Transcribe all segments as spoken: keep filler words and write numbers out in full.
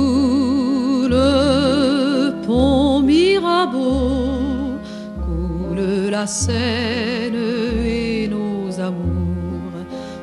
Sous le pont Mirabeau coule la Seine et nos amours.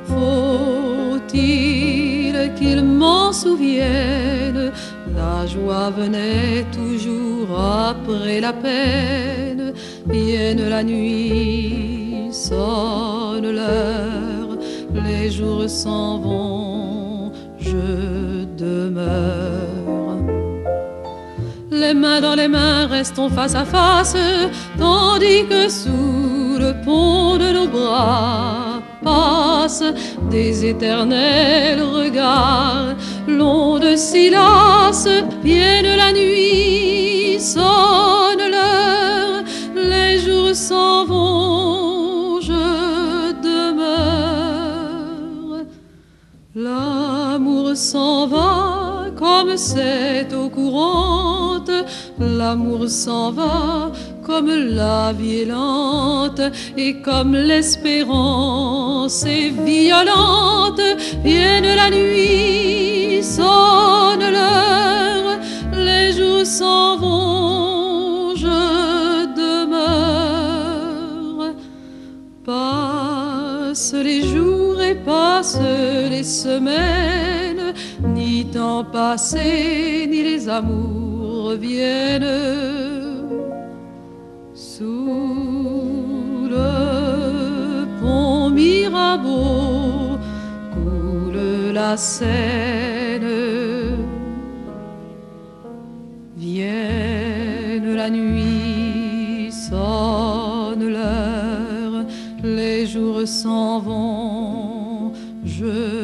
Faut-il qu'ils m'en souviennent? La joie venait toujours après la peine. Vienne la nuit, sonne l'heure, les jours s'en vont, je demeure. Les mains dans les mains, restons face à face, tandis que sous le pont de nos bras passent des éternels regards. L'onde Silas, vienne la nuit, sonne l'heure, les jours s'en vont, je demeure. L'amour s'en va comme cette eau courante, l'amour s'en va comme la vie est lente, et comme l'espérance est violente. Vienne la nuit, sonne l'heure, les jours s'en vont, je demeure. Passent les jours et passent les semaines, ni temps passé, ni les amours reviennent. Sous le pont Mirabeau coule la Seine. Vienne la nuit, sonne l'heure, les jours s'en vont, je